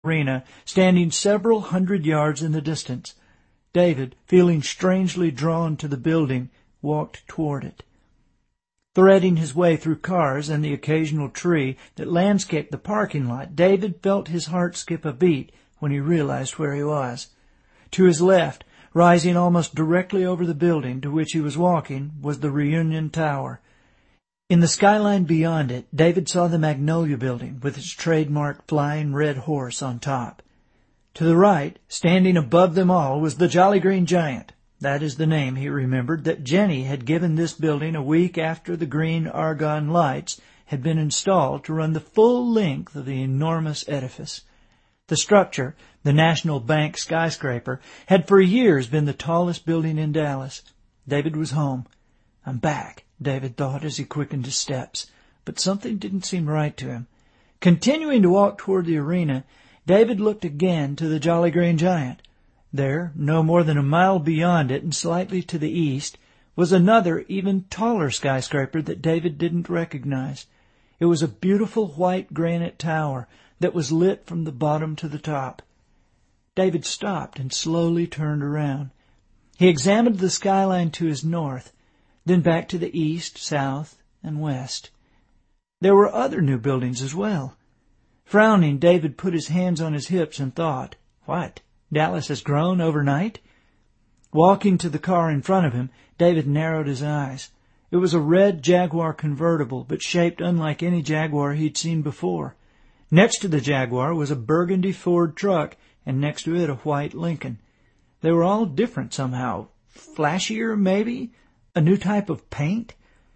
arena, standing several hundred yards in the distance. David, feeling strangely drawn to the building, walked toward it. Threading his way through cars and the occasional tree that landscaped the parking lot, David felt his heart skip a beat when he realized where he was. To his left, rising almost directly over the building to which he was walking, was the Reunion Tower. In the skyline beyond it, David saw the Magnolia Building with its trademark flying red horse on top. To the right, standing above them all, was the Jolly Green Giant. That is the name, he remembered, that Jenny had given this building a week after the green argon lights had been installed to run the full length of the enormous edifice. The structure, the National Bank skyscraper, had for years been the tallest building in Dallas. David was home. "I'm back," David thought as he quickened his steps, but something didn't seem right to him. Continuing to walk toward the arena, David looked again to the Jolly Green Giant. There, no more than a mile beyond it and slightly to the east, was another, even taller skyscraper that David didn't recognize. It was a beautiful white granite tower that was lit from the bottom to the top. David stopped and slowly turned around. He examined the skyline to his north, then back to the east, south, and west. There were other new buildings as well. Frowning, David put his hands on his hips and thought, "What? Dallas has grown overnight?" Walking to the car in front of him, David narrowed his eyes. It was a red Jaguar convertible, but shaped unlike any Jaguar he'd seen before. Next to the Jaguar was a burgundy Ford truck, and next to it a white Lincoln. They were all different somehow. Flashier, maybe? A new type of paint?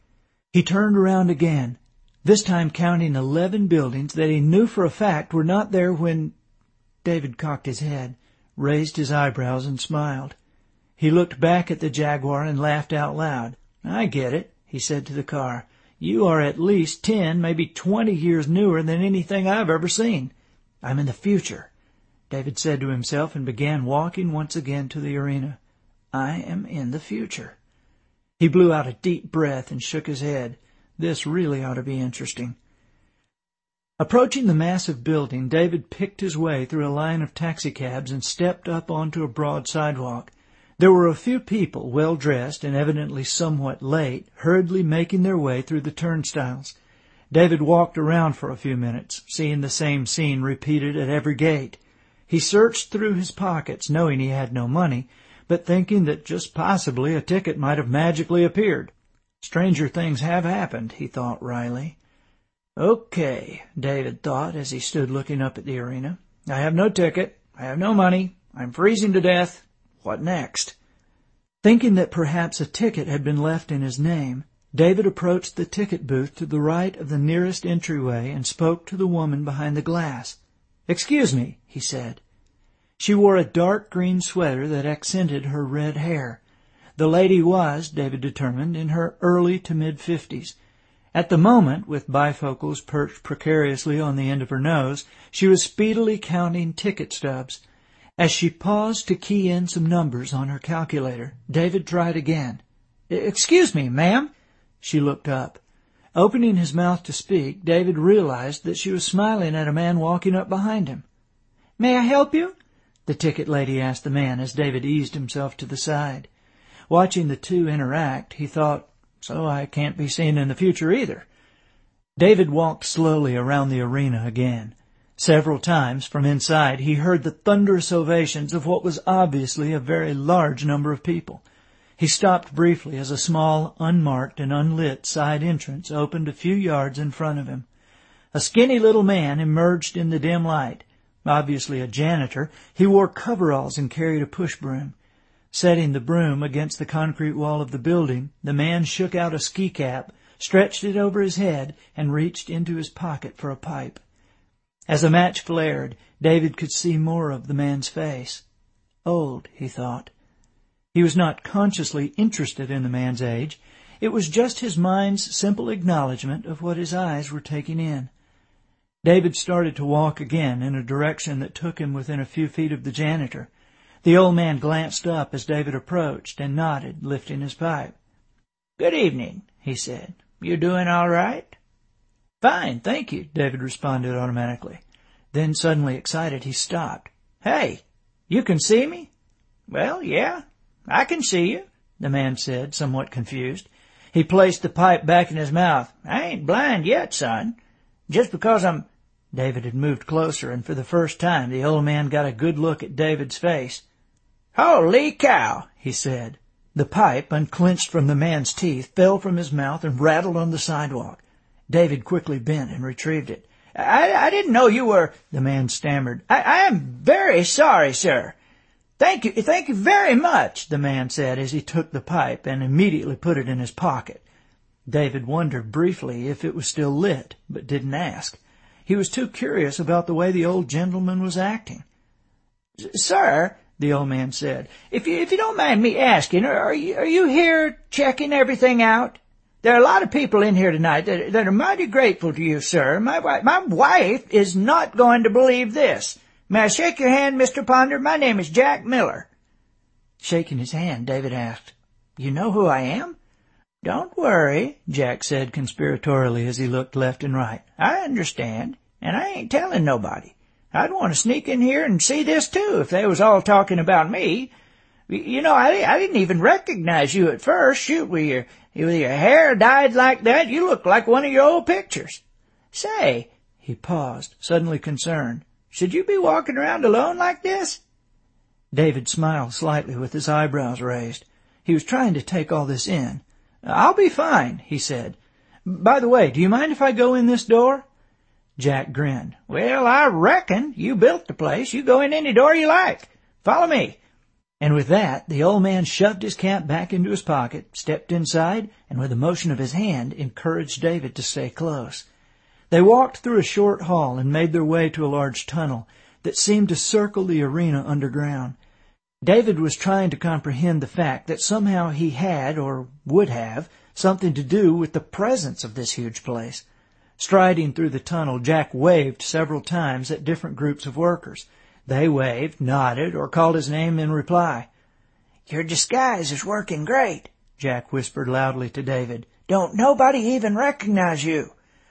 He turned around again, this time counting 11 buildings that he knew for a fact were not there when... David cocked his head, raised his eyebrows, and smiled. He looked back at the Jaguar and laughed out loud. "I get it," he said to the car. "You are at least 10, maybe 20 years newer than anything I've ever seen. I'm in the future," David said to himself, and began walking once again to the arena. "I am in the future." He blew out a deep breath and shook his head. This really ought to be interesting. Approaching the massive building, David picked his way through a line of taxicabs and stepped up onto a broad sidewalk. There were a few people, well-dressed and evidently somewhat late, hurriedly making their way through the turnstiles. David walked around for a few minutes, seeing the same scene repeated at every gate. He searched through his pockets, knowing he had no money, but thinking that just possibly a ticket might have magically appeared. Stranger things have happened, he thought wryly. "Okay," David thought as he stood looking up at the arena. "I have no ticket. I have no money. I'm freezing to death. What next?" Thinking that perhaps a ticket had been left in his name, David approached the ticket booth to the right of the nearest entryway and spoke to the woman behind the glass. "Excuse me," he said. She wore a dark green sweater that accented her red hair. The lady was, David determined, in her early to mid-50s. At the moment, with bifocals perched precariously on the end of her nose, she was speedily counting ticket stubs. As she paused to key in some numbers on her calculator, David tried again. "Excuse me, ma'am." She looked up. Opening his mouth to speak, David realized that she was smiling at a man walking up behind him. "May I help you?" the ticket lady asked the man as David eased himself to the side. Watching the two interact, he thought, "So I can't be seen in the future either." David walked slowly around the arena again. Several times from inside he heard the thunderous ovations of what was obviously a very large number of people. He stopped briefly as a small, unmarked and unlit side entrance opened a few yards in front of him. A skinny little man emerged in the dim light. Obviously a janitor, he wore coveralls and carried a push broom. Setting the broom against the concrete wall of the building, the man shook out a ski cap, stretched it over his head, and reached into his pocket for a pipe. As a match flared, David could see more of the man's face. Old, he thought. He was not consciously interested in the man's age. It was just his mind's simple acknowledgement of what his eyes were taking in. David started to walk again in a direction that took him within a few feet of the janitor. The old man glanced up as David approached and nodded, lifting his pipe. "Good evening," he said. "You doing all right?" "Fine, thank you," David responded automatically. Then, suddenly excited, he stopped. "Hey, you can see me?" "Well, yeah, I can see you," the man said, somewhat confused. He placed the pipe back in his mouth. "I ain't blind yet, son. Just because I'm—" David had moved closer, and for the first time the old man got a good look at David's face. "Holy cow," he said. The pipe, unclinched from the man's teeth, fell from his mouth and rattled on the sidewalk. David quickly bent and retrieved it. I didn't know you were—" the man stammered. I am very sorry, sir." Thank you very much," the man said as he took the pipe and immediately put it in his pocket. David wondered briefly if it was still lit, but didn't ask. He was too curious about the way the old gentleman was acting. "Sir," the old man said, if you don't mind me asking, are you here checking everything out? There are a lot of people in here tonight that are mighty grateful to you, sir. My wife is not going to believe this. May I shake your hand, Mr. Ponder? My name is Jack Miller." Shaking his hand, David asked, "You know who I am?" "Don't worry," Jack said conspiratorially as he looked left and right. "I understand, and I ain't telling nobody. I'd want to sneak in here and see this, too, if they was all talking about me. You know, I didn't even recognize you at first. Shoot, with your hair dyed like that, you look like one of your old pictures. Say," he paused, suddenly concerned, "should you be walking around alone like this?" David smiled slightly with his eyebrows raised. He was trying to take all this in. "I'll be fine," he said. "By the way, do you mind if I go in this door?" Jack grinned. "Well, I reckon. You built the place. You go in any door you like. Follow me." And with that, the old man shoved his cap back into his pocket, stepped inside, and with a motion of his hand, encouraged David to stay close. They walked through a short hall and made their way to a large tunnel that seemed to circle the arena underground. David was trying to comprehend the fact that somehow he had, or would have, something to do with the presence of this huge place. Striding through the tunnel, Jack waved several times at different groups of workers. They waved, nodded, or called his name in reply. "Your disguise is working great," Jack whispered loudly to David. "Don't nobody even recognize you."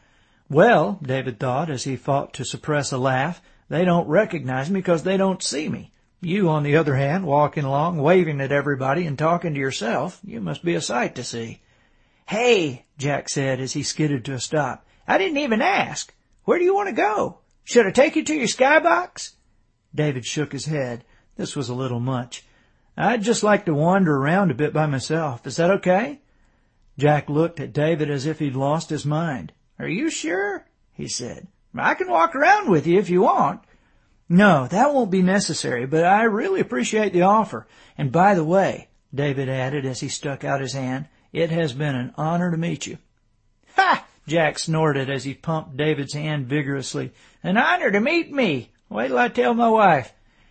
Well, David thought as he fought to suppress a laugh, they don't recognize me because they don't see me. You, on the other hand, walking along, waving at everybody and talking to yourself, you must be a sight to see. "Hey," Jack said as he skidded to a stop, "I didn't even ask. Where do you want to go? Should I take you to your skybox?" David shook his head. This was a little much. "I'd just like to wander around a bit by myself. Is that okay?" Jack looked at David as if he'd lost his mind. "Are you sure?" he said. "I can walk around with you if you want." "No, that won't be necessary, but I really appreciate the offer. And by the way," David added as he stuck out his hand, "it has been an honor to meet you." "Ha!" Jack snorted as he pumped David's hand vigorously. "An honor to meet me. Wait till I tell my wife."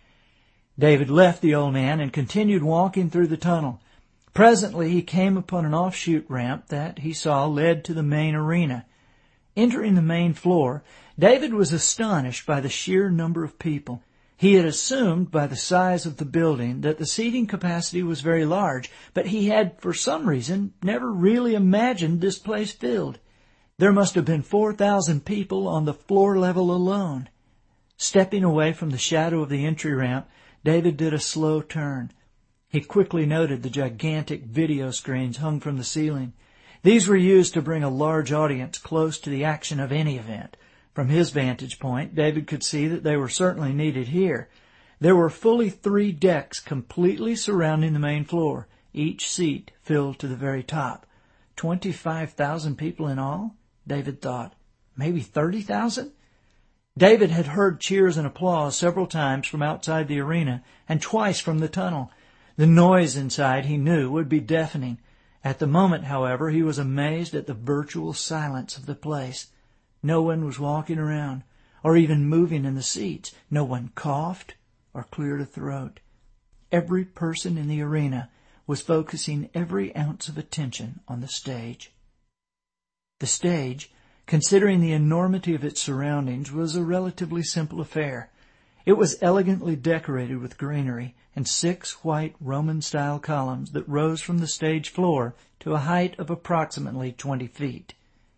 David left the old man and continued walking through the tunnel. Presently he came upon an offshoot ramp that he saw led to the main arena. Entering the main floor, David was astonished by the sheer number of people. He had assumed by the size of the building that the seating capacity was very large, but he had, for some reason, never really imagined this place filled. There must have been 4,000 people on the floor level alone. Stepping away from the shadow of the entry ramp, David did a slow turn. He quickly noted the gigantic video screens hung from the ceiling. These were used to bring a large audience close to the action of any event. From his vantage point, David could see that they were certainly needed here. There were fully 3 decks completely surrounding the main floor, each seat filled to the very top. 25,000 people in all, David thought. Maybe 30,000? David had heard cheers and applause several times from outside the arena and twice from the tunnel. The noise inside, he knew, would be deafening. At the moment, however, he was amazed at the virtual silence of the place. No one was walking around, or even moving in the seats. No one coughed or cleared a throat. Every person in the arena was focusing every ounce of attention on the stage. The stage, considering the enormity of its surroundings, was a relatively simple affair. It was elegantly decorated with greenery and 6 white Roman-style columns that rose from the stage floor to a height of approximately 20 feet.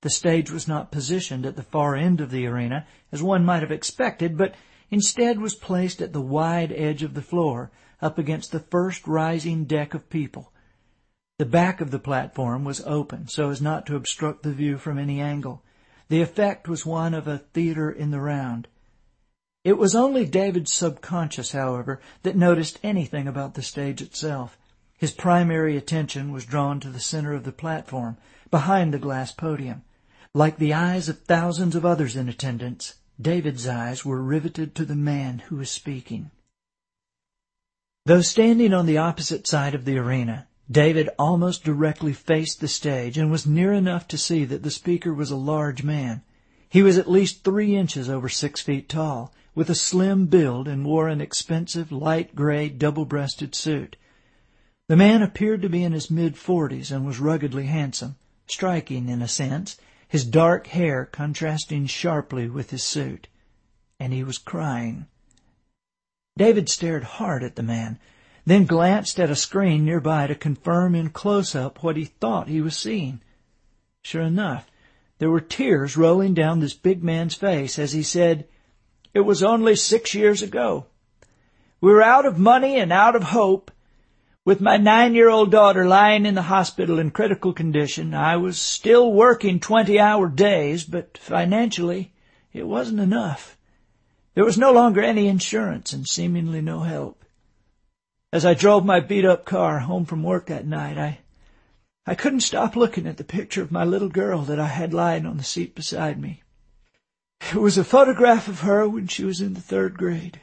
The stage was not positioned at the far end of the arena, as one might have expected, but instead was placed at the wide edge of the floor, up against the first rising deck of people. The back of the platform was open, so as not to obstruct the view from any angle. The effect was one of a theater in the round. It was only David's subconscious, however, that noticed anything about the stage itself. His primary attention was drawn to the center of the platform, behind the glass podium. Like the eyes of thousands of others in attendance, David's eyes were riveted to the man who was speaking. Though standing on the opposite side of the arena, David almost directly faced the stage and was near enough to see that the speaker was a large man. He was at least 3 inches over 6 feet tall, with a slim build, and wore an expensive light gray double-breasted suit. The man appeared to be in his mid-40s and was ruggedly handsome, striking in a sense, his dark hair contrasting sharply with his suit. And he was crying. David stared hard at the man, then glanced at a screen nearby to confirm in close-up what he thought he was seeing. Sure enough, there were tears rolling down this big man's face as he said, "It was only 6 years ago. We were out of money and out of hope. With my 9-year-old daughter lying in the hospital in critical condition, I was still working 20-hour days, but financially it wasn't enough. There was no longer any insurance and seemingly no help. As I drove my beat-up car home from work that night, I couldn't stop looking at the picture of my little girl that I had lying on the seat beside me. It was a photograph of her when she was in the 3rd grade.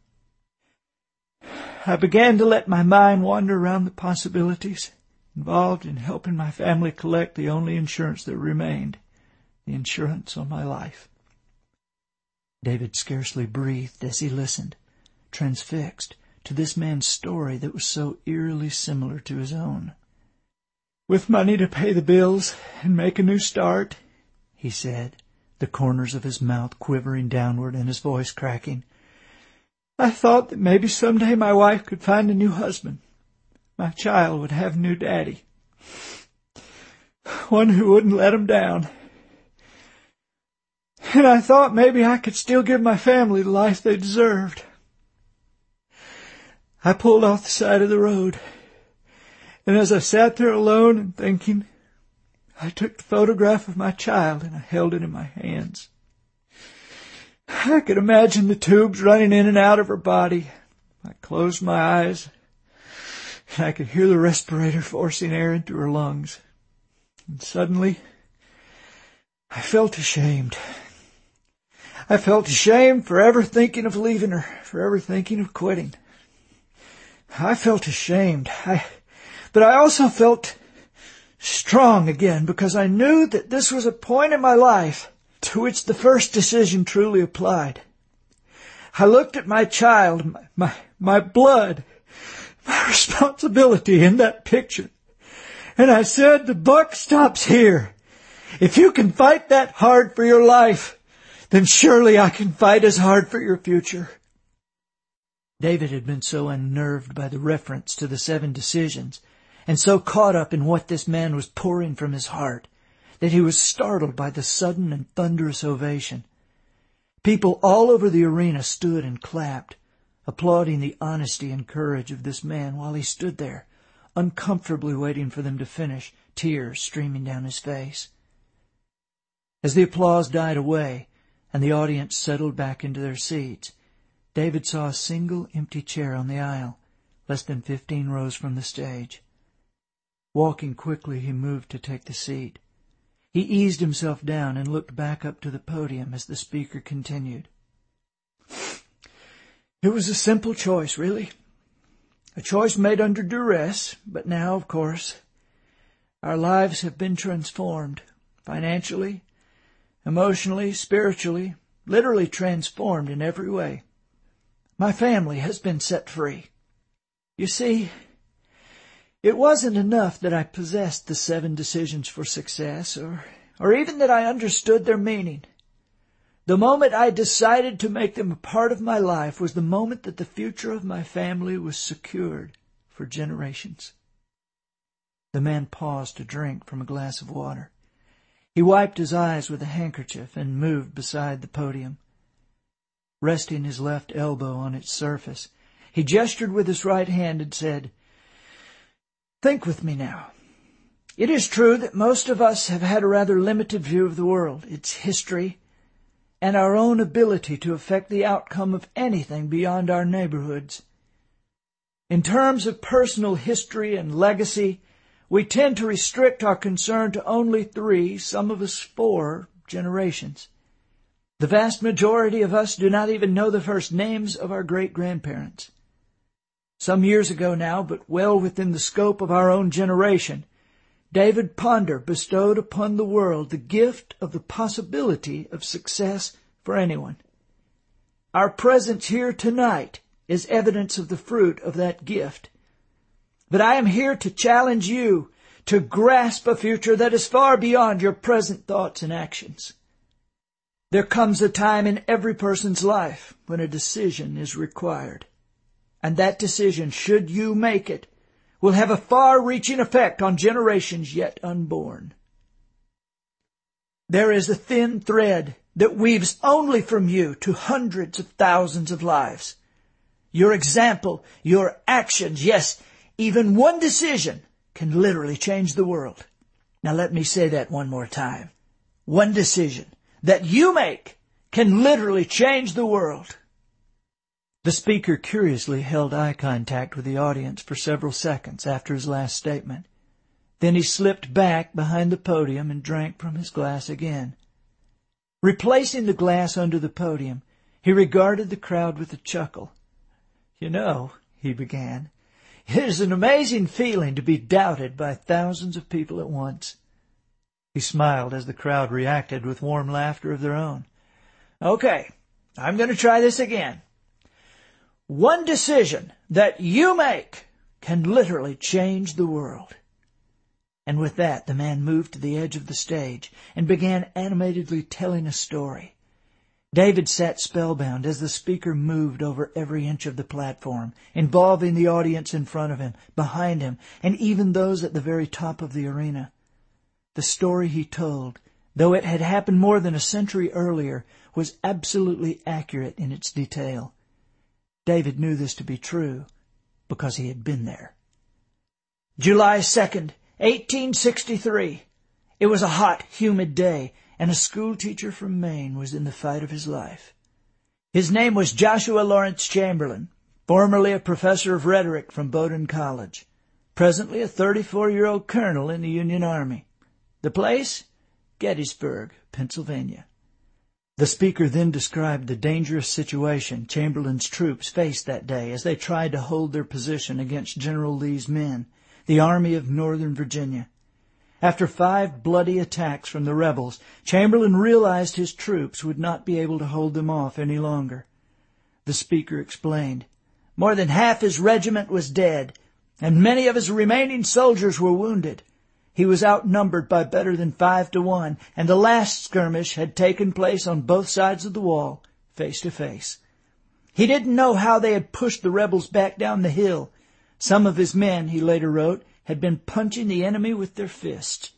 I began to let my mind wander around the possibilities involved in helping my family collect the only insurance that remained, the insurance on my life." David scarcely breathed as he listened, transfixed, to this man's story that was so eerily similar to his own. "With money to pay the bills and make a new start," he said, the corners of his mouth quivering downward and his voice cracking, "I thought that maybe someday my wife could find a new husband. My child would have a new daddy. One who wouldn't let him down. And I thought maybe I could still give my family the life they deserved. I pulled off the side of the road, and as I sat there alone and thinking, I took the photograph of my child and I held it in my hands. I could imagine the tubes running in and out of her body. I closed my eyes, and I could hear the respirator forcing air into her lungs. And suddenly, I felt ashamed. I felt ashamed for ever thinking of leaving her, for ever thinking of quitting. I felt ashamed. But I also felt strong again, because I knew that this was a point in my life to which the first decision truly applied. I looked at my child, my blood, my responsibility in that picture, and I said, the buck stops here. If you can fight that hard for your life, then surely I can fight as hard for your future. David had been so unnerved by the reference to the 7 decisions, and so caught up in what this man was pouring from his heart, that he was startled by the sudden and thunderous ovation. People all over the arena stood and clapped, applauding the honesty and courage of this man while he stood there, uncomfortably waiting for them to finish, tears streaming down his face. As the applause died away and the audience settled back into their seats, David saw a single empty chair on the aisle, less than 15 rows from the stage. Walking quickly, he moved to take the seat. He eased himself down and looked back up to the podium as the speaker continued. It was a simple choice, really. A choice made under duress, but now, of course, our lives have been transformed, financially, emotionally, spiritually, literally transformed in every way. My family has been set free. You see, it wasn't enough that I possessed the 7 decisions for success, or even that I understood their meaning. The moment I decided to make them a part of my life was the moment that the future of my family was secured for generations. The man paused to drink from a glass of water. He wiped his eyes with a handkerchief and moved beside the podium. Resting his left elbow on its surface, he gestured with his right hand and said, "Think with me now. It is true that most of us have had a rather limited view of the world, its history, and our own ability to affect the outcome of anything beyond our neighborhoods. In terms of personal history and legacy, we tend to restrict our concern to only 3, some of us 4, generations. The vast majority of us do not even know the first names of our great-grandparents. Some years ago now, but well within the scope of our own generation, David Ponder bestowed upon the world the gift of the possibility of success for anyone. Our presence here tonight is evidence of the fruit of that gift. But I am here to challenge you to grasp a future that is far beyond your present thoughts and actions. There comes a time in every person's life when a decision is required. And that decision, should you make it, will have a far-reaching effect on generations yet unborn. There is a thin thread that weaves only from you to hundreds of thousands of lives. Your example, your actions, yes, even one decision can literally change the world. Now let me say that one more time. One decision that you make can literally change the world." The speaker curiously held eye contact with the audience for several seconds after his last statement. Then he slipped back behind the podium and drank from his glass again. Replacing the glass under the podium, he regarded the crowd with a chuckle. "You know," he began, "it is an amazing feeling to be doubted by thousands of people at once." He smiled as the crowd reacted with warm laughter of their own. "Okay, I'm going to try this again. One decision that you make can literally change the world." And with that, the man moved to the edge of the stage and began animatedly telling a story. David sat spellbound as the speaker moved over every inch of the platform, involving the audience in front of him, behind him, and even those at the very top of the arena. The story he told, though it had happened more than a century earlier, was absolutely accurate in its detail. David knew this to be true because he had been there. July 2nd, 1863. It was a hot, humid day, and a schoolteacher from Maine was in the fight of his life. His name was Joshua Lawrence Chamberlain, formerly a professor of rhetoric from Bowdoin College, presently a 34-year-old colonel in the Union Army. The place? Gettysburg, Pennsylvania. The speaker then described the dangerous situation Chamberlain's troops faced that day as they tried to hold their position against General Lee's men, the Army of Northern Virginia. After 5 bloody attacks from the rebels, Chamberlain realized his troops would not be able to hold them off any longer. The speaker explained, "More than half his regiment was dead, and many of his remaining soldiers were wounded. He was outnumbered by better than 5 to 1, and the last skirmish had taken place on both sides of the wall, face to face. He didn't know how they had pushed the rebels back down the hill. Some of his men," he later wrote, "had been punching the enemy with their fists."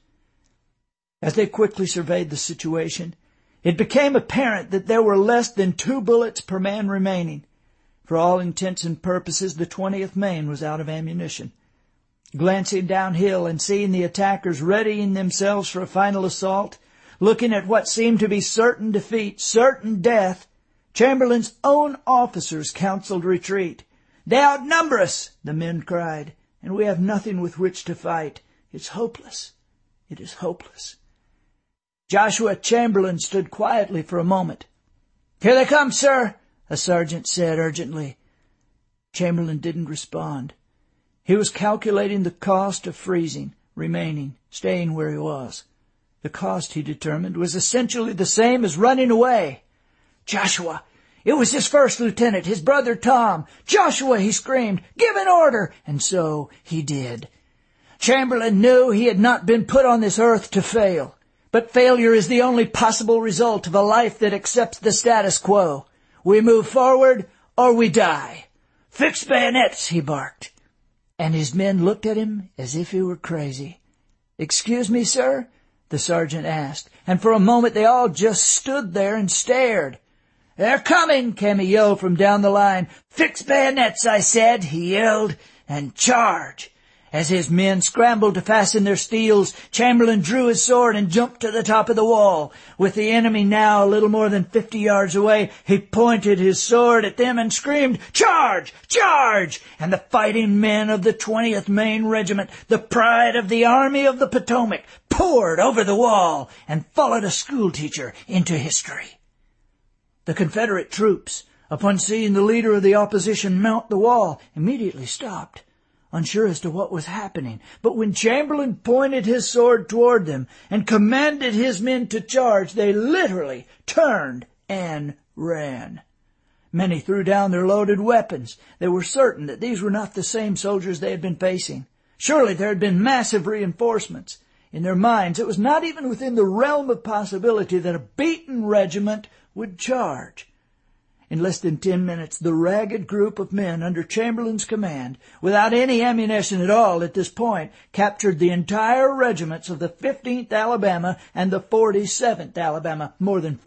As they quickly surveyed the situation, it became apparent that there were less than 2 bullets per man remaining. For all intents and purposes, the 20th Maine was out of ammunition. Glancing downhill and seeing the attackers readying themselves for a final assault, looking at what seemed to be certain defeat, certain death, Chamberlain's own officers counseled retreat. "They outnumber us," the men cried, "and we have nothing with which to fight. It's hopeless. It is hopeless." Joshua Chamberlain stood quietly for a moment. "Here they come, sir," a sergeant said urgently. Chamberlain didn't respond. He was calculating the cost of freezing, remaining, staying where he was. The cost, he determined, was essentially the same as running away. "Joshua!" It was his first lieutenant, his brother Tom. "Joshua!" he screamed. "Give an order!" And so he did. Chamberlain knew he had not been put on this earth to fail. But failure is the only possible result of a life that accepts the status quo. We move forward or we die. "Fix bayonets!" he barked. And his men looked at him as if he were crazy. "Excuse me, sir, the sergeant asked, and for a moment they all just stood there and stared. "They're coming," came a yell from down the line. "Fix bayonets, I said," he yelled, "and charge." As his men scrambled to fasten their steels, Chamberlain drew his sword and jumped to the top of the wall. With the enemy now a little more than 50 yards away, he pointed his sword at them and screamed, "Charge! Charge!" And the fighting men of the 20th Maine Regiment, the pride of the Army of the Potomac, poured over the wall and followed a schoolteacher into history. The Confederate troops, upon seeing the leader of the opposition mount the wall, immediately stopped, unsure as to what was happening. But when Chamberlain pointed his sword toward them and commanded his men to charge, they literally turned and ran. Many threw down their loaded weapons. They were certain that these were not the same soldiers they had been facing. Surely there had been massive reinforcements. In their minds, it was not even within the realm of possibility that a beaten regiment would charge. In less than 10 minutes, the ragged group of men under Chamberlain's command, without any ammunition at all at this point, captured the entire regiments of the 15th Alabama and the 47th Alabama, more than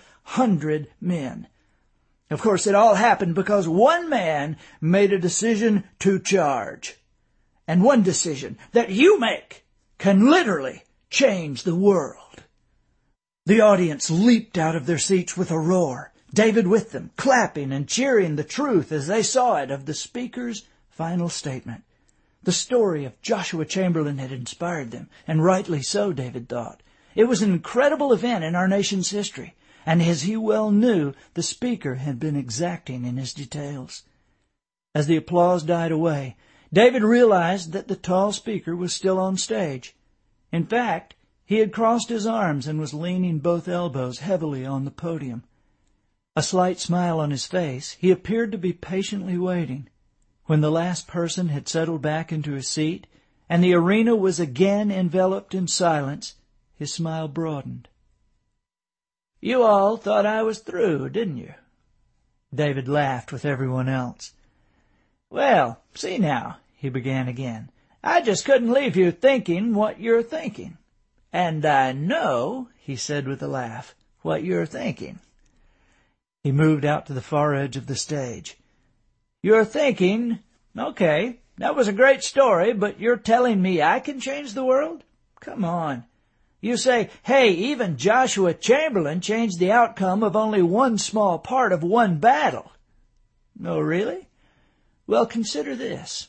400 men. Of course, it all happened because one man made a decision to charge. And one decision that you make can literally change the world. The audience leaped out of their seats with a roar, David with them, clapping and cheering the truth as they saw it of the speaker's final statement. The story of Joshua Chamberlain had inspired them, and rightly so, David thought. It was an incredible event in our nation's history, and as he well knew, the speaker had been exacting in his details. As the applause died away, David realized that the tall speaker was still on stage. In fact, he had crossed his arms and was leaning both elbows heavily on the podium. A slight smile on his face, he appeared to be patiently waiting. When the last person had settled back into his seat, and the arena was again enveloped in silence, his smile broadened. "You all thought I was through, didn't you?" David laughed with everyone else. "Well, see now," he began again, "I just couldn't leave you thinking what you're thinking. And I know," he said with a laugh, "what you're thinking." He moved out to the far edge of the stage. "You're thinking, okay, that was a great story, but you're telling me I can change the world? Come on. You say, hey, even Joshua Chamberlain changed the outcome of only one small part of one battle. Oh, really? Well, consider this.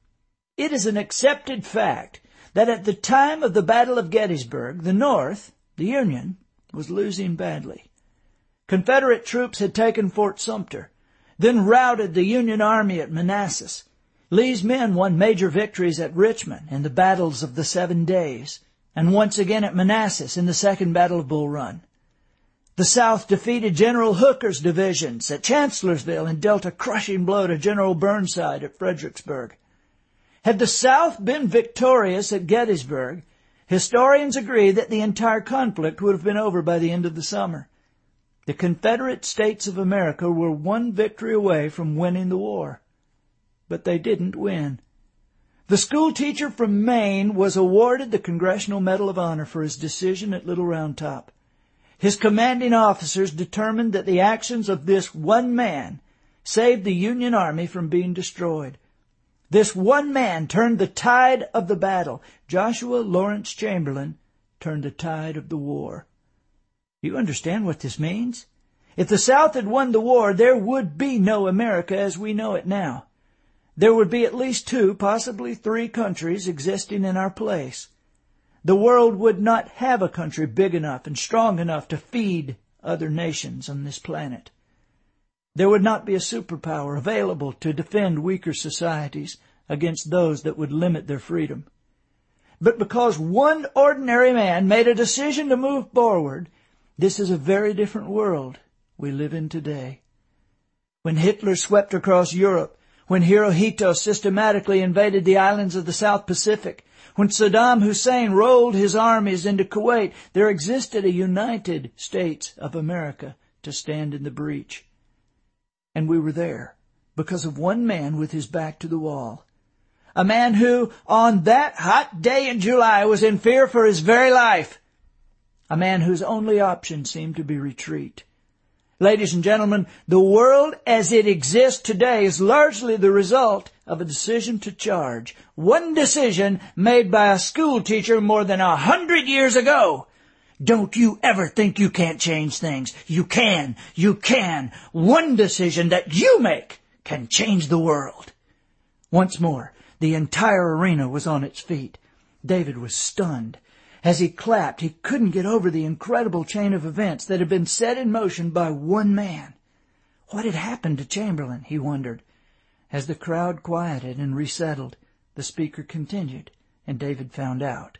It is an accepted fact that at the time of the Battle of Gettysburg, the North, the Union, was losing badly. Confederate troops had taken Fort Sumter, then routed the Union Army at Manassas. Lee's men won major victories at Richmond in the battles of the 7 Days, and once again at Manassas in the Second Battle of Bull Run. The South defeated General Hooker's divisions at Chancellorsville and dealt a crushing blow to General Burnside at Fredericksburg. Had the South been victorious at Gettysburg, historians agree that the entire conflict would have been over by the end of the summer. The Confederate States of America were one victory away from winning the war. But they didn't win. The schoolteacher from Maine was awarded the Congressional Medal of Honor for his decision at Little Round Top. His commanding officers determined that the actions of this one man saved the Union Army from being destroyed. This one man turned the tide of the battle. Joshua Lawrence Chamberlain turned the tide of the war. You understand what this means? If the South had won the war, there would be no America as we know it now. There would be at least 2, possibly 3 countries existing in our place. The world would not have a country big enough and strong enough to feed other nations on this planet. There would not be a superpower available to defend weaker societies against those that would limit their freedom. But because one ordinary man made a decision to move forward, this is a very different world we live in today. When Hitler swept across Europe, when Hirohito systematically invaded the islands of the South Pacific, when Saddam Hussein rolled his armies into Kuwait, there existed a United States of America to stand in the breach. And we were there because of one man with his back to the wall. A man who, on that hot day in July, was in fear for his very life. a man whose only option seemed to be retreat. Ladies and gentlemen, the world as it exists today is largely the result of a decision to charge. One decision made by a school teacher more than 100 years ago. Don't you ever think you can't change things. You can. You can. One decision that you make can change the world. Once more, the entire arena was on its feet. David was stunned. As he clapped, he couldn't get over the incredible chain of events that had been set in motion by one man. What had happened to Chamberlain, he wondered. As the crowd quieted and resettled, the speaker continued, and David found out.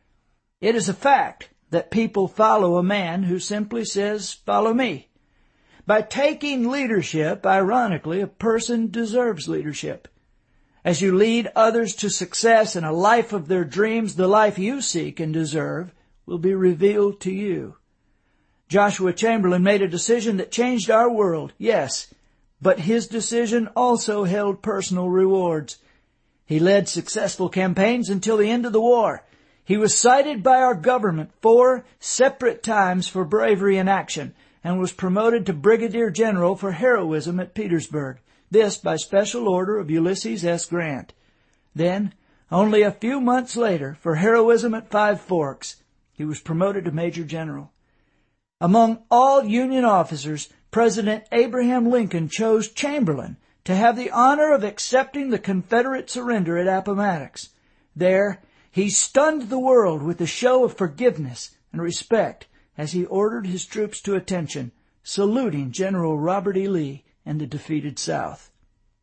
It is a fact that people follow a man who simply says, "Follow me." By taking leadership, ironically, a person deserves leadership. As you lead others to success and a life of their dreams, the life you seek and deserve will be revealed to you. Joshua Chamberlain made a decision that changed our world, yes, but his decision also held personal rewards. He led successful campaigns until the end of the war. He was cited by our government 4 separate times for bravery in action and was promoted to brigadier general for heroism at Petersburg. This by special order of Ulysses S. Grant. Then, only a few months later, for heroism at Five Forks, he was promoted to Major General. Among all Union officers, President Abraham Lincoln chose Chamberlain to have the honor of accepting the Confederate surrender at Appomattox. There, he stunned the world with a show of forgiveness and respect as he ordered his troops to attention, saluting General Robert E. Lee and the defeated South.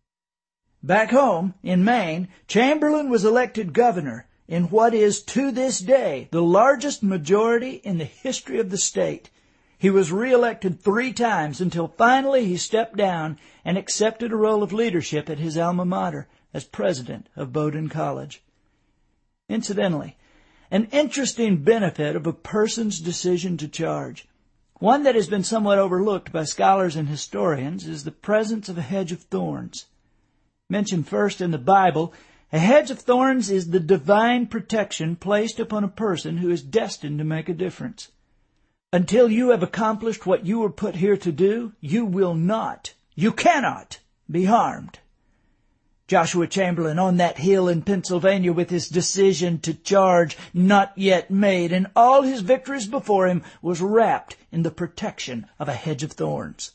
Back home, in Maine, Chamberlain was elected governor in what is, to this day, the largest majority in the history of the state. He was re-elected 3 times until finally he stepped down and accepted a role of leadership at his alma mater as president of Bowdoin College. Incidentally, an interesting benefit of a person's decision to charge, one that has been somewhat overlooked by scholars and historians, is the presence of a hedge of thorns. Mentioned first in the Bible, a hedge of thorns is the divine protection placed upon a person who is destined to make a difference. Until you have accomplished what you were put here to do, you will not, you cannot be harmed. Joshua Chamberlain on that hill in Pennsylvania with his decision to charge not yet made, and all his victories before him, was wrapped in the protection of a hedge of thorns.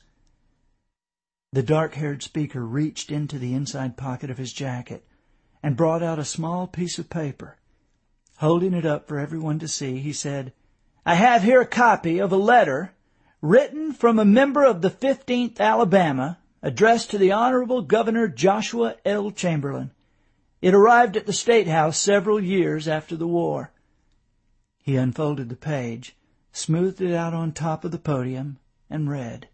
The dark-haired speaker reached into the inside pocket of his jacket and brought out a small piece of paper. Holding it up for everyone to see, he said, "I have here a copy of a letter written from a member of the 15th Alabama, addressed to the Honorable Governor Joshua L. Chamberlain. It arrived at the State House several years after the war." He unfolded the page, smoothed it out on top of the podium, and read,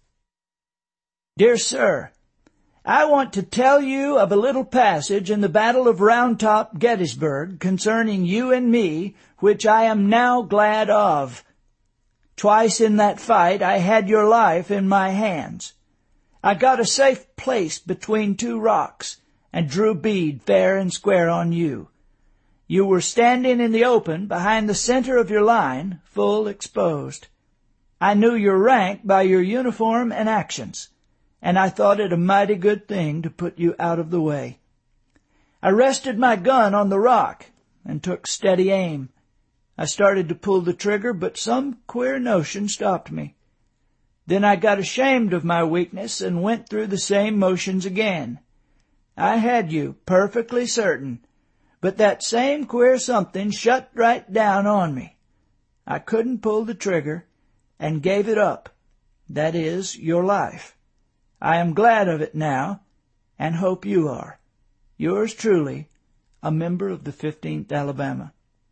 "Dear Sir, I want to tell you of a little passage in the Battle of Round Top, Gettysburg, concerning you and me, which I am now glad of. Twice in that fight I had your life in my hands. I got a safe place between 2 rocks and drew bead fair and square on you. You were standing in the open behind the center of your line, full exposed. I knew your rank by your uniform and actions, and I thought it a mighty good thing to put you out of the way. I rested my gun on the rock and took steady aim. I started to pull the trigger, but some queer notion stopped me. Then I got ashamed of my weakness and went through the same motions again. I had you, perfectly certain, but that same queer something shut right down on me. I couldn't pull the trigger and gave it up, that is, your life. I am glad of it now and hope you are. Yours truly, a member of the 15th Alabama."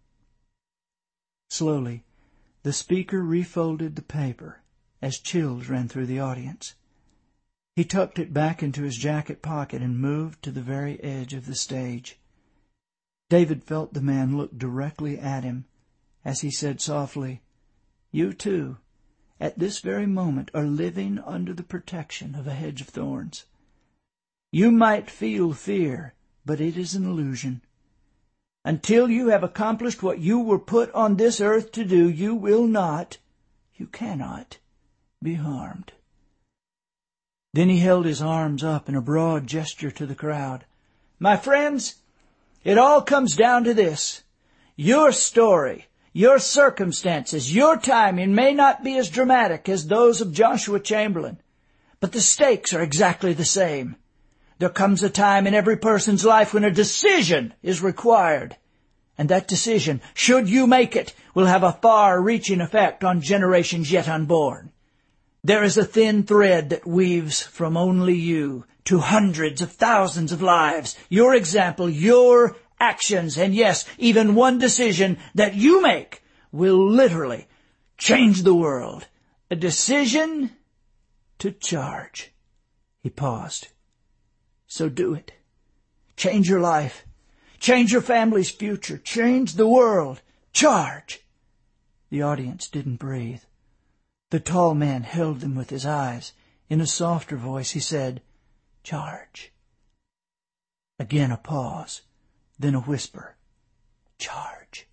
Slowly, the speaker refolded the paper as chills ran through the audience. He tucked it back into his jacket pocket and moved to the very edge of the stage. David felt the man look directly at him as he said softly, "You too, at this very moment, are living under the protection of a hedge of thorns. You might feel fear, but it is an illusion. Until you have accomplished what you were put on this earth to do, you cannot be harmed. Then he held his arms up in a broad gesture to the crowd. My friends, it all comes down to this. Your story, your circumstances, your timing may not be as dramatic as those of Joshua Chamberlain, but the stakes are exactly the same. There comes a time in every person's life when a decision is required. And that decision, should you make it, will have a far-reaching effect on generations yet unborn. There is a thin thread that weaves from only you to hundreds of thousands of lives. Your example, your actions, and yes, even one decision that you make will literally change the world. A decision to charge. He paused. So do it. Change your life. Change your family's future. Change the world. Charge. The audience didn't breathe. The tall man held them with his eyes. In a softer voice, he said, Charge. Again a pause, then a whisper, Charge.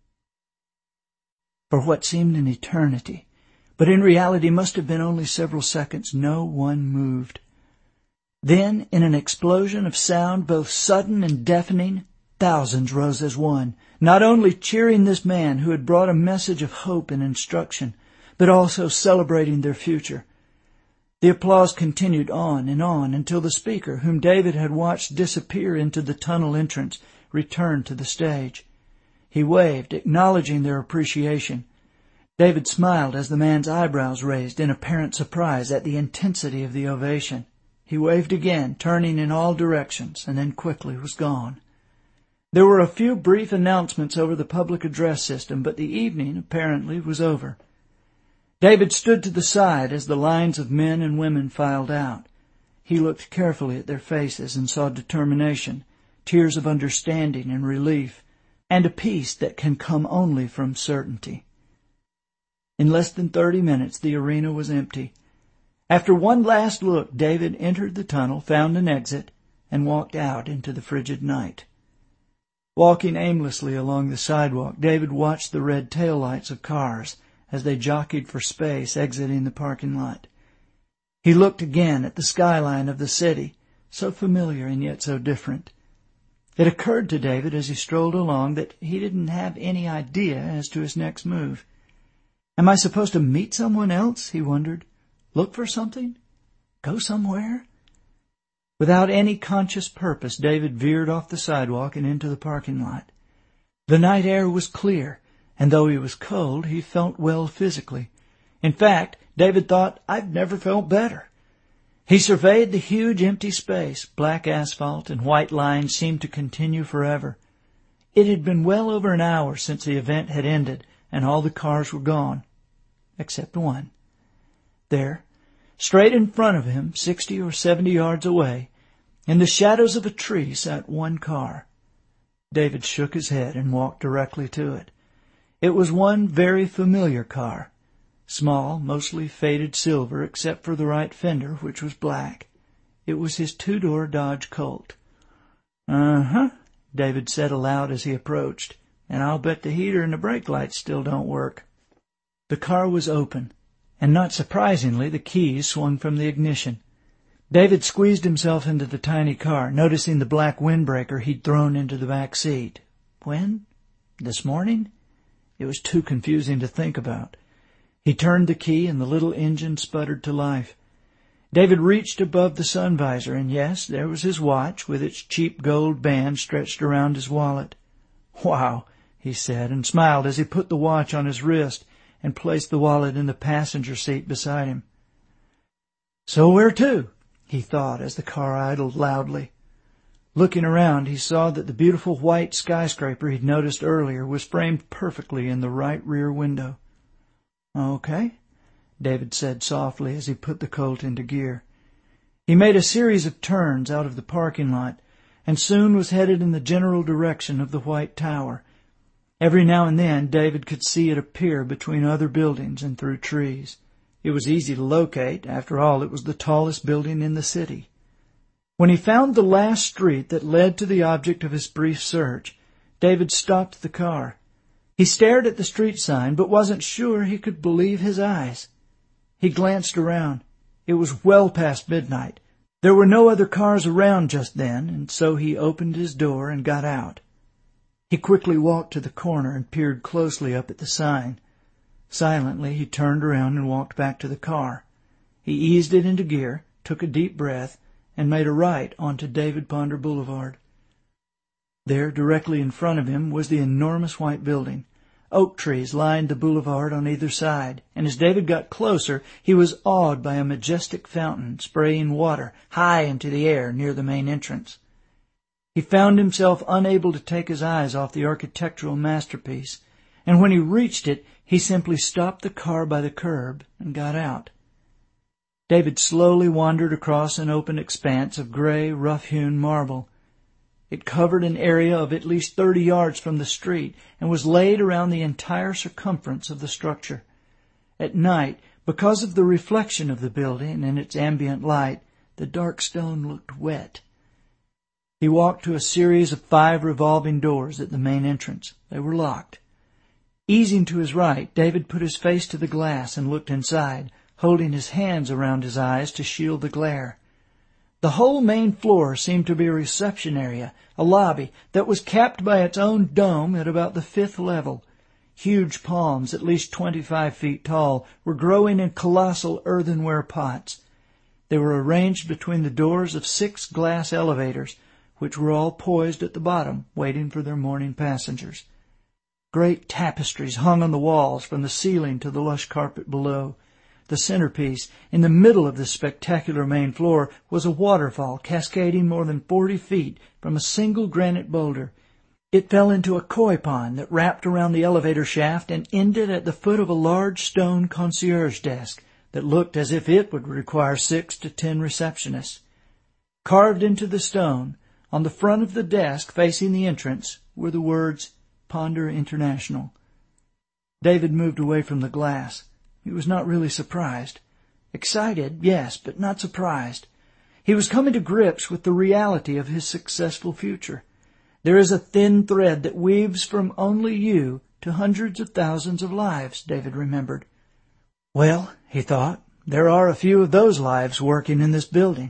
For what seemed an eternity, but in reality must have been only several seconds, no one moved. Then, in an explosion of sound, both sudden and deafening, thousands rose as one, not only cheering this man who had brought a message of hope and instruction, but also celebrating their future. The applause continued on until the speaker, whom David had watched disappear into the tunnel entrance, returned to the stage. He waved, acknowledging their appreciation. David smiled as the man's eyebrows raised in apparent surprise at the intensity of the ovation. He waved again, turning in all directions, and then quickly was gone. There were a few brief announcements over the public address system, but the evening, apparently, was over. David stood to the side as the lines of men and women filed out. He looked carefully at their faces and saw determination, tears of understanding and relief, and a peace that can come only from certainty. In less than 30 minutes, the arena was empty. After one last look, David entered the tunnel, found an exit, and walked out into the frigid night. Walking aimlessly along the sidewalk, David watched the red taillights of cars as they jockeyed for space exiting the parking lot. He looked again at the skyline of the city, so familiar and yet so different. It occurred to David as he strolled along that he didn't have any idea as to his next move. Am I supposed to meet someone else? He wondered. Look for something? Go somewhere? Without any conscious purpose, David veered off the sidewalk and into the parking lot. The night air was clear, and though he was cold, he felt well physically. In fact, David thought, I've never felt better. He surveyed the huge empty space. Black asphalt and white lines seemed to continue forever. It had been well over an hour since the event had ended, and all the cars were gone, except one. There, straight in front of him, 60 or 70 yards away, in the shadows of a tree, sat one car. David shook his head and walked directly to it. It was one very familiar car, small, mostly faded silver, except for the right fender, which was black. It was his two-door Dodge Colt. Uh-huh, David said aloud as he approached, and I'll bet the heater and the brake lights still don't work. The car was open, and not surprisingly, the keys swung from the ignition. David squeezed himself into the tiny car, noticing the black windbreaker he'd thrown into the back seat. When? This morning? It was too confusing to think about. He turned the key, and the little engine sputtered to life. David reached above the sun visor, and yes, there was his watch, with its cheap gold band stretched around his wallet. Wow, he said, and smiled as he put the watch on his wrist and placed the wallet in the passenger seat beside him. So where to? He thought as the car idled loudly. Looking around, he saw that the beautiful white skyscraper he'd noticed earlier was framed perfectly in the right rear window. Okay, David said softly as he put the Colt into gear. He made a series of turns out of the parking lot and soon was headed in the general direction of the White Tower. Every now and then, David could see it appear between other buildings and through trees. It was easy to locate. After all, it was the tallest building in the city. When he found the last street that led to the object of his brief search, David stopped the car. He stared at the street sign, but wasn't sure he could believe his eyes. He glanced around. It was well past midnight. There were no other cars around just then, and so he opened his door and got out. He quickly walked to the corner and peered closely up at the sign. Silently, he turned around and walked back to the car. He eased it into gear, took a deep breath, and made a right onto David Ponder Boulevard. There, directly in front of him, was the enormous white building. Oak trees lined the boulevard on either side, and as David got closer, he was awed by a majestic fountain spraying water high into the air near the main entrance. He found himself unable to take his eyes off the architectural masterpiece, and when he reached it, he simply stopped the car by the curb and got out. David slowly wandered across an open expanse of gray, rough-hewn marble. It covered an area of at least 30 yards from the street and was laid around the entire circumference of the structure. At night, because of the reflection of the building and its ambient light, the dark stone looked wet. He walked to a series of 5 revolving doors at the main entrance. They were locked. Easing to his right, David put his face to the glass and looked inside, holding his hands around his eyes to shield the glare. The whole main floor seemed to be a reception area, a lobby that was capped by its own dome at about the 5th level. Huge palms, at least 25 feet tall, were growing in colossal earthenware pots. They were arranged between the doors of 6 glass elevators, which were all poised at the bottom, waiting for their morning passengers. Great tapestries hung on the walls from the ceiling to the lush carpet below. The centerpiece, in the middle of the spectacular main floor, was a waterfall cascading more than 40 feet from a single granite boulder. It fell into a koi pond that wrapped around the elevator shaft and ended at the foot of a large stone concierge desk that looked as if it would require 6 to 10 receptionists. Carved into the stone, on the front of the desk facing the entrance, were the words, Ponder International. David moved away from the glass. He was not really surprised. Excited, yes, but not surprised. He was coming to grips with the reality of his successful future. There is a thin thread that weaves from only you to hundreds of thousands of lives, David remembered. Well, he thought, there are a few of those lives working in this building.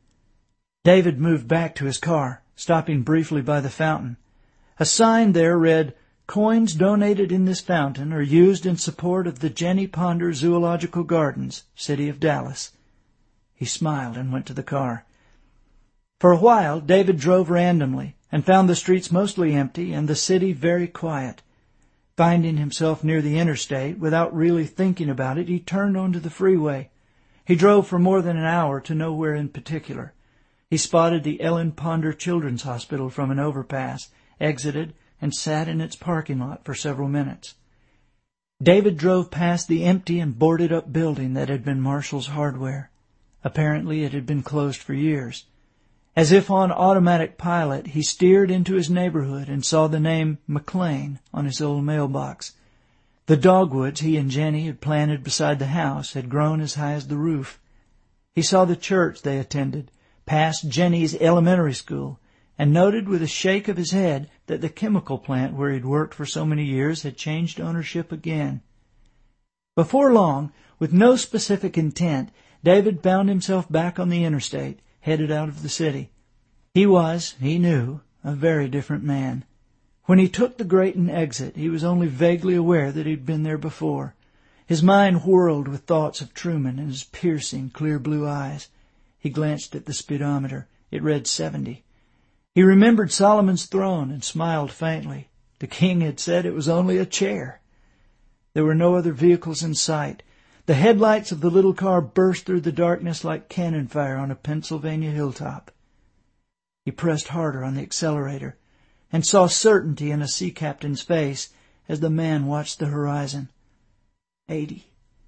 David moved back to his car, stopping briefly by the fountain. A sign there read, Coins donated in this fountain are used in support of the Jenny Ponder Zoological Gardens, City of Dallas. He smiled and went to the car. For a while, David drove randomly and found the streets mostly empty and the city very quiet. Finding himself near the interstate, without really thinking about it, he turned onto the freeway. He drove for more than an hour to nowhere in particular. He spotted the Ellen Ponder Children's Hospital from an overpass, exited, and sat in its parking lot for several minutes. David drove past the empty and boarded-up building that had been Marshall's Hardware. Apparently it had been closed for years. As if on automatic pilot, he steered into his neighborhood and saw the name McLean on his old mailbox. The dogwoods he and Jenny had planted beside the house had grown as high as the roof. He saw the church they attended, passed Jenny's elementary school, and noted with a shake of his head that the chemical plant where he'd worked for so many years had changed ownership again. Before long, with no specific intent, David found himself back on the interstate, headed out of the city. He was, he knew, a very different man. When he took the Grayton exit, he was only vaguely aware that he'd been there before. His mind whirled with thoughts of Truman and his piercing, clear blue eyes. He glanced at the speedometer. It read 70. He remembered Solomon's throne and smiled faintly. The king had said it was only a chair. There were no other vehicles in sight. The headlights of the little car burst through the darkness like cannon fire on a Pennsylvania hilltop. He pressed harder on the accelerator and saw certainty in a sea captain's face as the man watched the horizon. 80,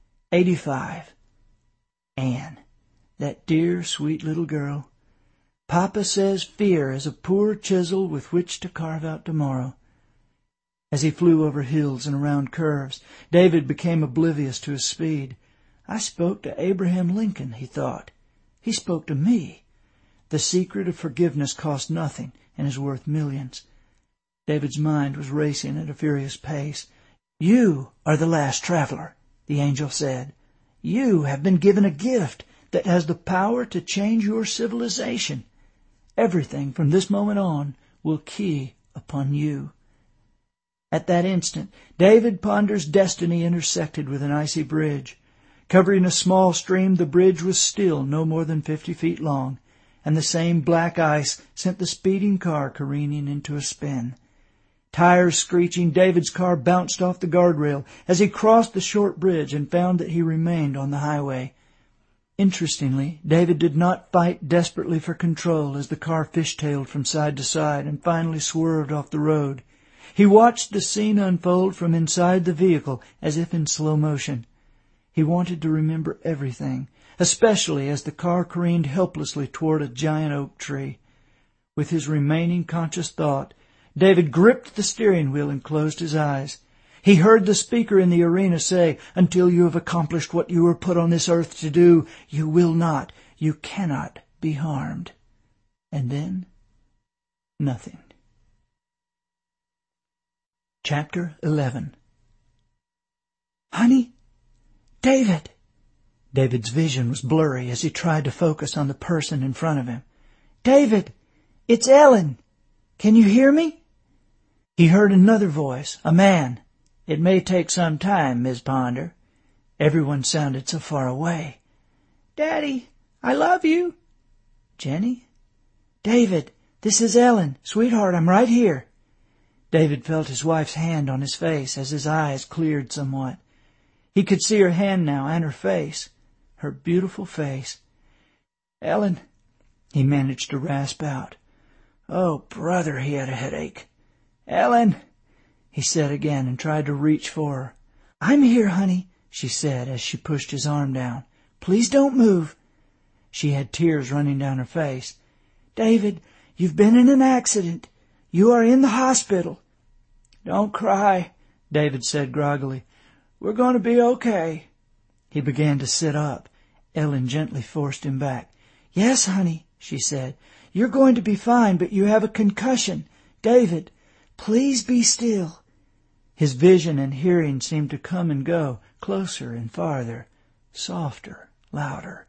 85. Anne, that dear, sweet little girl. Papa says fear is a poor chisel with which to carve out tomorrow. As he flew over hills and around curves, David became oblivious to his speed. I spoke to Abraham Lincoln, he thought. He spoke to me. The secret of forgiveness cost nothing and is worth millions. David's mind was racing at a furious pace. "You are the last traveler," the angel said. "You have been given a gift that has the power to change your civilization. Everything from this moment on will key upon you." At that instant, David Ponder's destiny intersected with an icy bridge. Covering a small stream, the bridge was still no more than 50 feet long, and the same black ice sent the speeding car careening into a spin. Tires screeching, David's car bounced off the guardrail as he crossed the short bridge and found that he remained on the highway. Interestingly, David did not fight desperately for control as the car fishtailed from side to side and finally swerved off the road. He watched the scene unfold from inside the vehicle as if in slow motion. He wanted to remember everything, especially as the car careened helplessly toward a giant oak tree. With his remaining conscious thought, David gripped the steering wheel and closed his eyes. He heard the speaker in the arena say, "Until you have accomplished what you were put on this earth to do, you will not, you cannot be harmed." And then, nothing. Chapter 11. "Honey? David!" David's vision was blurry as he tried to focus on the person in front of him. "David, it's Ellen. Can you hear me?" He heard another voice, a man. "It may take some time, Miss Ponder." Everyone sounded so far away. "Daddy, I love you." "Jenny?" "David, this is Ellen. Sweetheart, I'm right here." David felt his wife's hand on his face as his eyes cleared somewhat. He could see her hand now and her face, her beautiful face. "Ellen," he managed to rasp out. "Oh, brother," he had a headache. "Ellen," he said again and tried to reach for her. "I'm here, honey," she said as she pushed his arm down. "Please don't move." She had tears running down her face. "David, you've been in an accident. You are in the hospital." "Don't cry," David said groggily. "We're going to be okay." He began to sit up. Ellen gently forced him back. "Yes, honey," she said. "You're going to be fine, but you have a concussion. David, please be still." His vision and hearing seemed to come and go, closer and farther, softer, louder.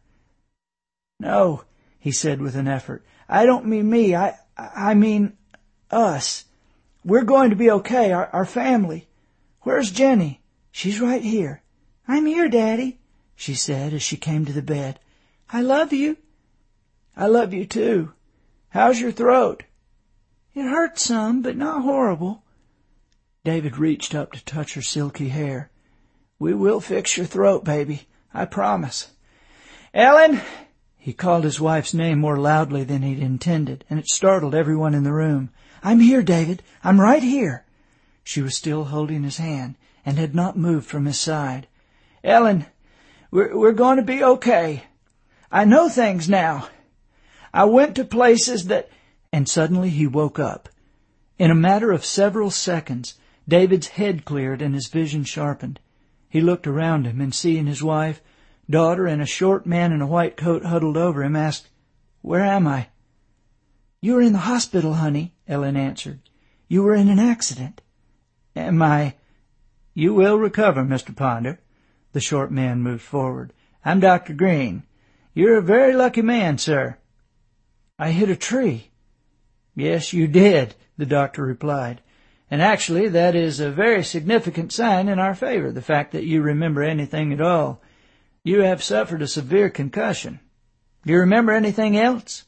"No," he said with an effort. "I don't mean me. I mean us. We're going to be okay, our family. Where's Jenny?" "She's right here." "I'm here, Daddy," she said as she came to the bed. "I love you." "I love you too. How's your throat?" "It hurts some, but not horrible." David reached up to touch her silky hair. "We will fix your throat, baby. I promise." "Ellen!" He called his wife's name more loudly than he'd intended, and it startled everyone in the room. "I'm here, David. I'm right here." She was still holding his hand and had not moved from his side. "Ellen, we're going to be okay. I know things now. I went to places that—" And suddenly he woke up. In a matter of several seconds, David's head cleared and his vision sharpened. He looked around him and, seeing his wife, daughter, and a short man in a white coat huddled over him, asked, "Where am I?" "You are in the hospital, honey," Ellen answered. "You were in an accident." "Am I—" "You will recover, Mr. Ponder." The short man moved forward. "I'm Dr. Green. You're a very lucky man, sir." "I hit a tree." "Yes, you did," the doctor replied. "And actually that is a very significant sign in our favor, the fact that you remember anything at all. You have suffered a severe concussion. Do you remember anything else?"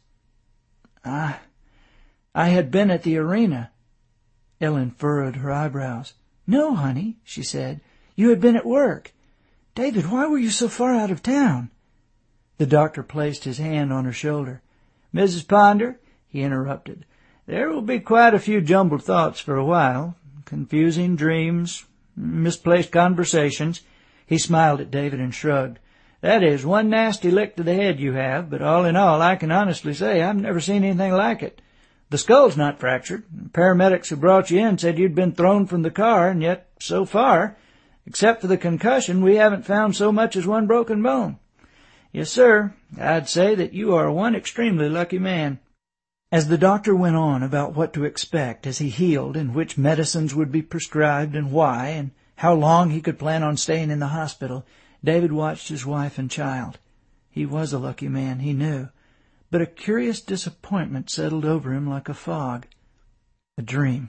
I had been at the arena." Ellen furrowed her eyebrows. "No, honey," she said. "You had been at work. David, why were you so far out of town?" The doctor placed his hand on her shoulder. "Mrs. Ponder," he interrupted, "there will be quite a few jumbled thoughts for a while. Confusing dreams, misplaced conversations." He smiled at David and shrugged. "That is one nasty lick to the head you have, but all in all, I can honestly say I've never seen anything like it. The skull's not fractured. The paramedics who brought you in said you'd been thrown from the car, and yet, so far, except for the concussion, we haven't found so much as one broken bone. Yes, sir, I'd say that you are one extremely lucky man." As the doctor went on about what to expect as he healed and which medicines would be prescribed and why, and how long he could plan on staying in the hospital, David watched his wife and child. He was a lucky man, he knew, but a curious disappointment settled over him like a fog. A dream.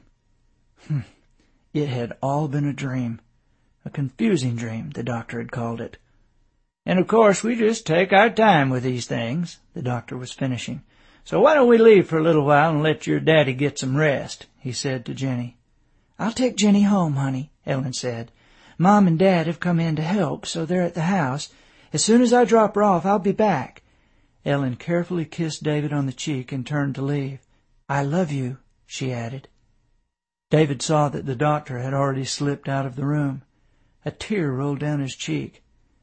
It had all been a dream. A confusing dream, the doctor had called it. "And of course we just take our time with these things," the doctor was finishing. "So why don't we leave for a little while and let your daddy get some rest," he said to Jenny. "I'll take Jenny home, honey," Ellen said. "Mom and Dad have come in to help, so they're at the house. As soon as I drop her off, I'll be back." Ellen carefully kissed David on the cheek and turned to leave. "I love you," she added. David saw that the doctor had already slipped out of the room. A tear rolled down his cheek.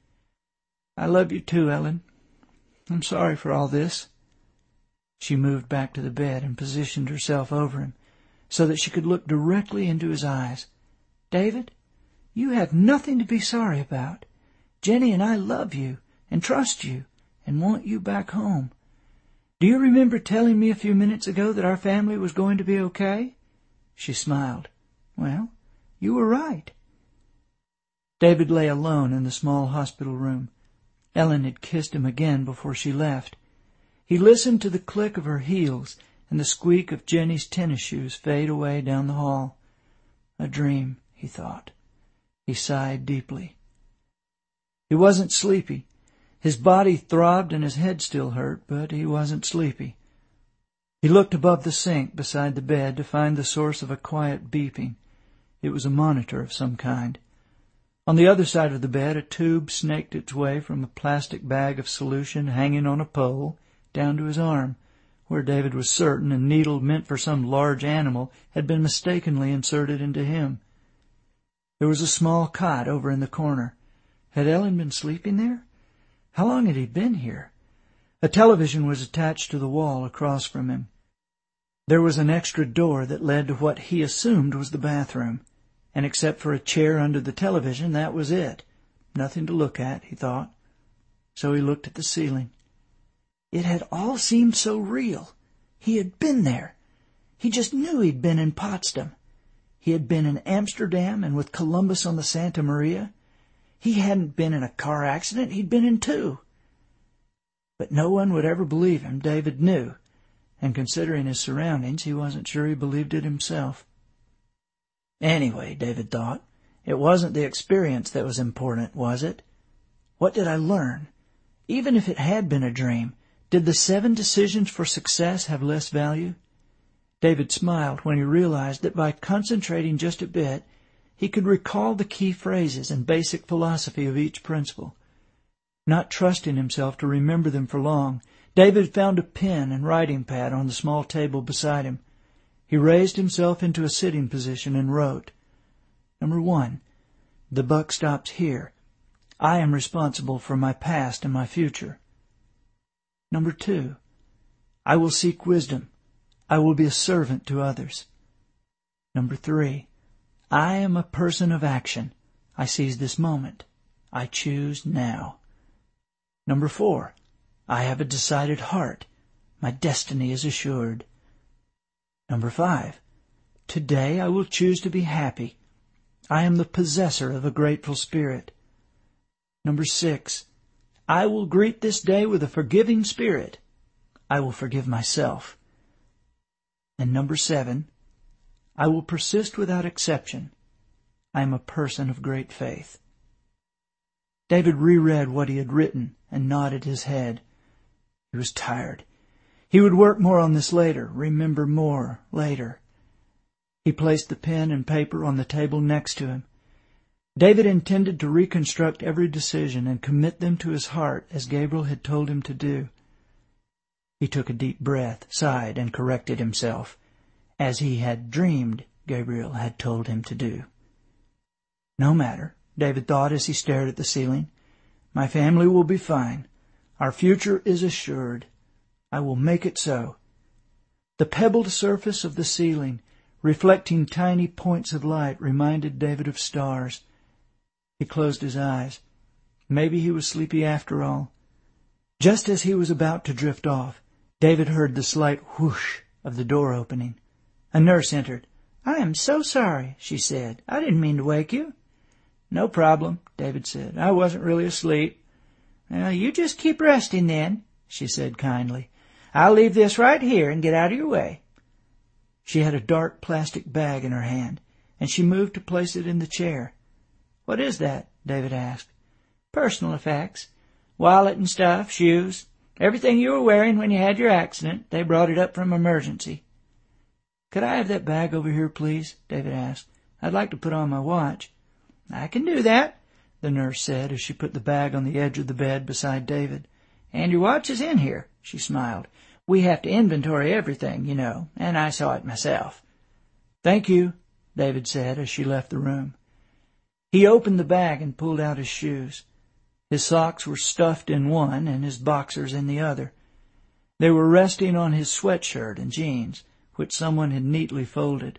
"I love you too, Ellen. I'm sorry for all this." She moved back to the bed and positioned herself over him so that she could look directly into his eyes. "David, you have nothing to be sorry about. Jenny and I love you and trust you and want you back home. Do you remember telling me a few minutes ago that our family was going to be okay?" She smiled. "Well, you were right." David lay alone in the small hospital room. Ellen had kissed him again before she left. He listened to the click of her heels and the squeak of Jenny's tennis shoes fade away down the hall. A dream, he thought. He sighed deeply. He wasn't sleepy. His body throbbed and his head still hurt, but he wasn't sleepy. He looked above the sink beside the bed to find the source of a quiet beeping. It was a monitor of some kind. On the other side of the bed, a tube snaked its way from a plastic bag of solution hanging on a pole down to his arm, where David was certain a needle meant for some large animal had been mistakenly inserted into him. There was a small cot over in the corner. Had Ellen been sleeping there? How long had he been here? A television was attached to the wall across from him. There was an extra door that led to what he assumed was the bathroom, and except for a chair under the television, that was it. Nothing to look at, he thought. So he looked at the ceiling. It had all seemed so real. He had been there. He just knew he'd been in Potsdam. He had been in Amsterdam and with Columbus on the Santa Maria. He hadn't been in a car accident. He'd been in two. But no one would ever believe him, David knew, and considering his surroundings, he wasn't sure he believed it himself. Anyway, David thought, it wasn't the experience that was important, was it? What did I learn? Even if it had been a dream, did the 7 decisions for success have less value? David smiled when he realized that by concentrating just a bit, he could recall the key phrases and basic philosophy of each principle. Not trusting himself to remember them for long, David found a pen and writing pad on the small table beside him. He raised himself into a sitting position and wrote. Number 1, the buck stops here. I am responsible for my past and my future. Number 2, I will seek wisdom. I will be a servant to others. Number 3, I am a person of action. I seize this moment. I choose now. Number 4, I have a decided heart. My destiny is assured. Number 5, today I will choose to be happy. I am the possessor of a grateful spirit. Number 6, I will greet this day with a forgiving spirit. I will forgive myself. And number 7, I will persist without exception. I am a person of great faith. David reread what he had written and nodded his head. He was tired. He would work more on this later, remember more later. He placed the pen and paper on the table next to him. David intended to reconstruct every decision and commit them to his heart as Gabriel had told him to do. He took a deep breath, sighed, and corrected himself, as he had dreamed Gabriel had told him to do. No matter, David thought as he stared at the ceiling. My family will be fine. Our future is assured. I will make it so. The pebbled surface of the ceiling, reflecting tiny points of light, reminded David of stars. He closed his eyes. Maybe he was sleepy after all. Just as he was about to drift off, David heard the slight whoosh of the door opening. A nurse entered. "I am so sorry," she said. "I didn't mean to wake you." "No problem," David said. "I wasn't really asleep." "Well, you just keep resting then," she said kindly. "I'll leave this right here and get out of your way." She had a dark plastic bag in her hand, and she moved to place it in the chair. "What is that?" David asked. "Personal effects. Wallet and stuff, shoes. Everything you were wearing when you had your accident. They brought it up from emergency." "Could I have that bag over here, please?" David asked. "I'd like to put on my watch." "I can do that," the nurse said as she put the bag on the edge of the bed beside David. "And your watch is in here," she smiled. "We have to inventory everything, you know, and I saw it myself." "Thank you," David said as she left the room. He opened the bag and pulled out his shoes. His socks were stuffed in one and his boxers in the other. They were resting on his sweatshirt and jeans, which someone had neatly folded.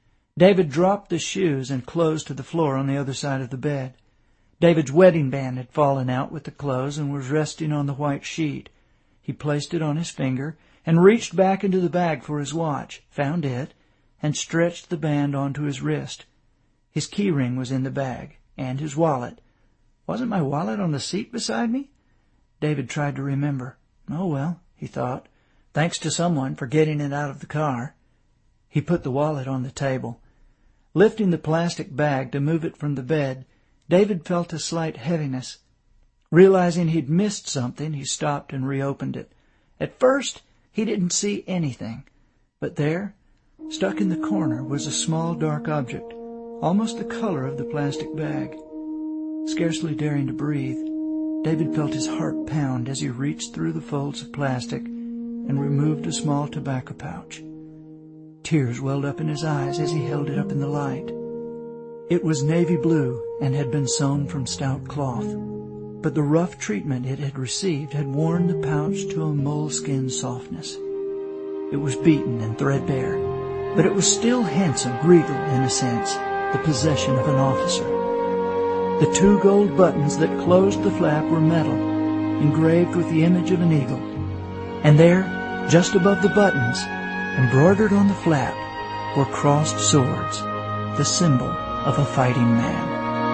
David dropped the shoes and clothes to the floor on the other side of the bed. David's wedding band had fallen out with the clothes and was resting on the white sheet. He placed it on his finger and reached back into the bag for his watch, found it, and stretched the band onto his wrist. His key ring was in the bag, and his wallet. Wasn't my wallet on the seat beside me? David tried to remember. Oh, well, he thought, thanks to someone for getting it out of the car. He put the wallet on the table. Lifting the plastic bag to move it from the bed, David felt a slight heaviness. Realizing he'd missed something, he stopped and reopened it. At first, he didn't see anything, but there, stuck in the corner, was a small dark object, almost the color of the plastic bag. Scarcely daring to breathe, David felt his heart pound as he reached through the folds of plastic and removed a small tobacco pouch. Tears welled up in his eyes as he held it up in the light. It was navy blue and had been sewn from stout cloth, but the rough treatment it had received had worn the pouch to a moleskin softness. It was beaten and threadbare, but it was still handsome, regal in a sense, the possession of an officer. The 2 gold buttons that closed the flap were metal, engraved with the image of an eagle. And there, just above the buttons, embroidered on the flap, were crossed swords, the symbol of a fighting man.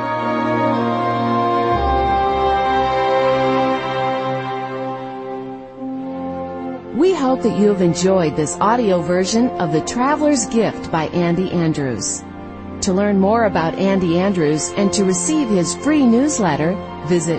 We hope that you have enjoyed this audio version of The Traveler's Gift by Andy Andrews. To learn more about Andy Andrews and to receive his free newsletter, visit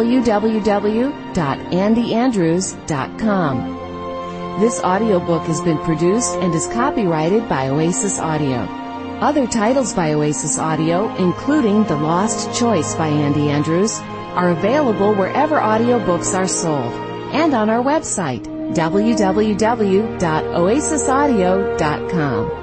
www.andyandrews.com. This audiobook has been produced and is copyrighted by Oasis Audio. Other titles by Oasis Audio, including The Lost Choice by Andy Andrews, are available wherever audiobooks are sold and on our website, www.oasisaudio.com.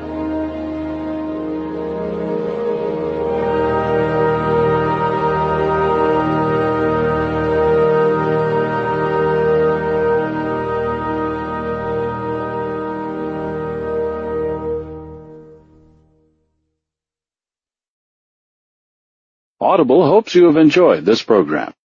Audible hopes you have enjoyed this program.